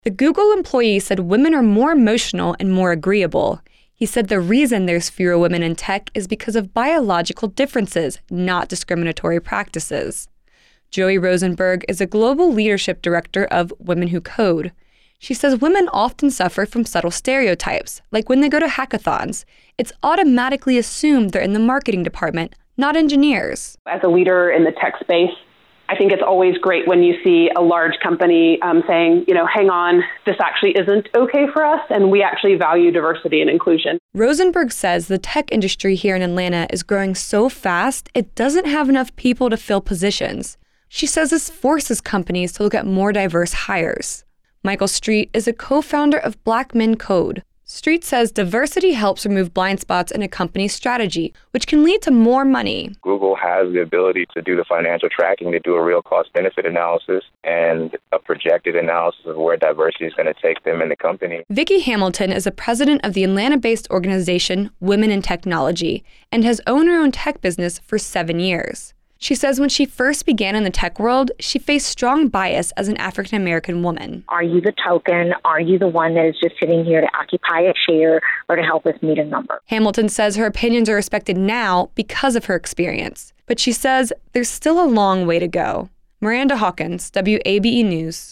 The Google employee said women are more emotional and more agreeable. He said the reason there's fewer women in tech is because of biological differences, not discriminatory practices. Joey Rosenberg is a global leadership director of Women Who Code. She says women often suffer from subtle stereotypes, like when they go to hackathons. It's automatically assumed they're in the marketing department, not engineers. As a leader in the tech space, I think it's always great when you see a large company saying, hang on, this actually isn't okay for us, and we actually value diversity and inclusion. Rosenberg says the tech industry here in Atlanta is growing so fast, it doesn't have enough people to fill positions. She says this forces companies to look at more diverse hires. Michael Street is a co-founder of Black Men Code. Street says diversity helps remove blind spots in a company's strategy, which can lead to more money. Google has the ability to do the financial tracking, to do a real cost-benefit analysis and a projected analysis of where diversity is going to take them in the company. Vicki Hamilton is a president of the Atlanta-based organization Women in Technology and has owned her own tech business for 7 years. She says when she first began in the tech world, she faced strong bias as an African-American woman. Are you the token? Are you the one that is just sitting here to occupy a chair or to help us meet a number? Hamilton says her opinions are respected now because of her experience, but she says there's still a long way to go. Miranda Hawkins, WABE News.